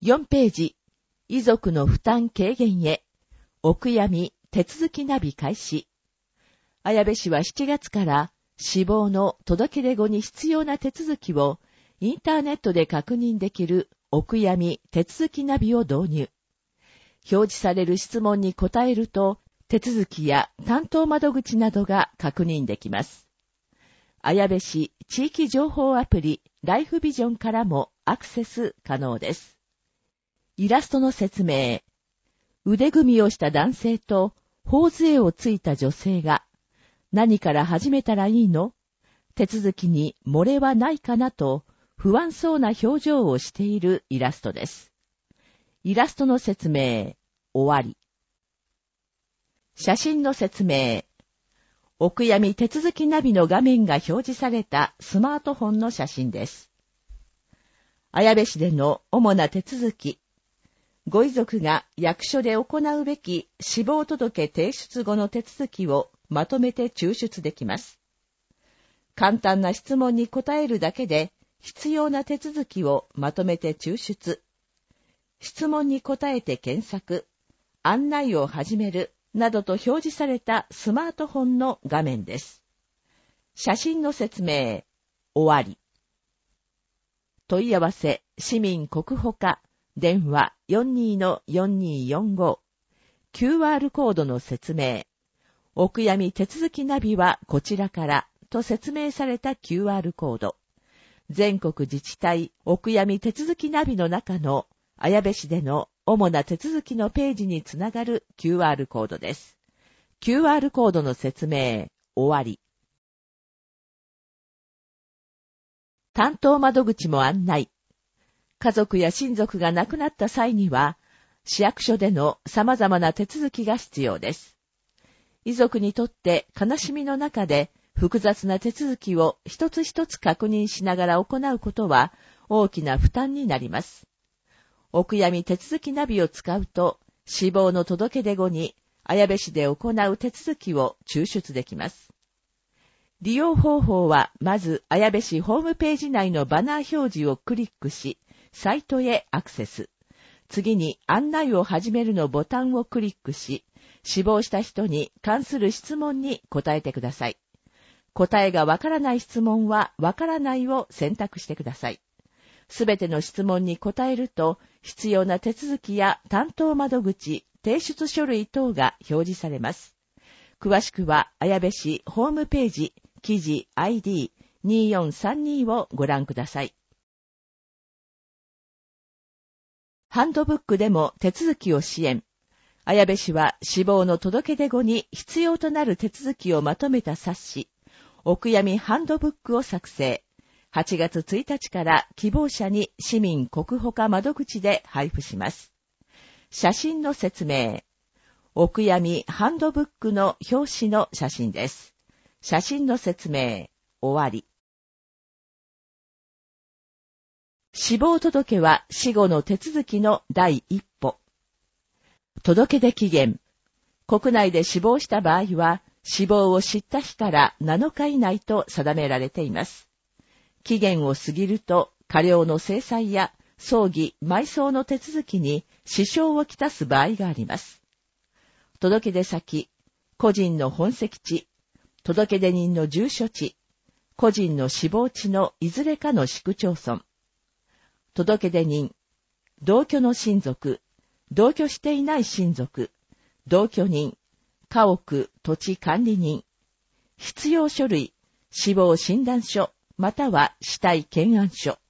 4ページ、遺族の負担軽減へ、お悔やみ手続きナビ開始。綾部市は7月から死亡の届け出後に必要な手続きをインターネットで確認できるお悔やみ手続きナビを導入。表示される質問に答えると、手続きや担当窓口などが確認できます。綾部市地域情報アプリライフビジョンからもアクセス可能です。イラストの説明。腕組みをした男性と頬杖をついた女性が、何から始めたらいいの？手続きに漏れはないかなと不安そうな表情をしているイラストです。イラストの説明。終わり。写真の説明。お悔やみ手続きナビの画面が表示されたスマートフォンの写真です。綾部市での主な手続き。ご遺族が役所で行うべき死亡届提出後の手続きをまとめて抽出できます。簡単な質問に答えるだけで必要な手続きをまとめて抽出。質問に答えて検索、案内を始めるなどと表示されたスマートフォンの画面です。写真の説明。終わり。問い合わせ、市民国保課、電話 42-4245。QR コードの説明。お悔やみ手続きナビはこちらからと説明された QR コード。全国自治体お悔やみ手続きナビの中の綾部市での主な手続きのページにつながる QR コードです。QR コードの説明。終わり。担当窓口も案内。家族や親族が亡くなった際には、市役所での様々な手続きが必要です。遺族にとって悲しみの中で複雑な手続きを一つ一つ確認しながら行うことは大きな負担になります。お悔やみ手続きナビを使うと、死亡の届け出後に綾部市で行う手続きを抽出できます。利用方法は、まず綾部市ホームページ内のバナー表示をクリックし、サイトへアクセス。次に案内を始めるのボタンをクリックし、死亡した人に関する質問に答えてください。答えがわからない質問はわからないを選択してください。すべての質問に答えると、必要な手続きや担当窓口、提出書類等が表示されます。詳しくは、綾部市ホームページ、記事 ID2432 をご覧ください。ハンドブックでも手続きを支援。綾部市は死亡の届け出後に必要となる手続きをまとめた冊子、お悔やみハンドブックを作成。8月1日から希望者に市民国保課窓口で配布します。写真の説明。お悔やみハンドブックの表紙の写真です。写真の説明。終わり。死亡届は死後の手続きの第一歩。届け出期限。国内で死亡した場合は、死亡を知った日から7日以内と定められています。期限を過ぎると、過料の制裁や葬儀、埋葬の手続きに支障をきたす場合があります。届け出先、個人の本籍地、届け出人の住所地、個人の死亡地のいずれかの市区町村。届け出人、同居の親族、同居していない親族、同居人、家屋、土地管理人、必要書類、死亡診断書、または死体検案書。